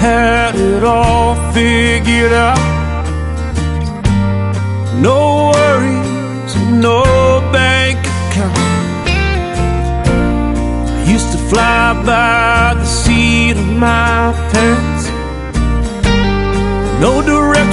had it all figured out. No worries, no bank account. I used to fly by the seat of my pants. No direction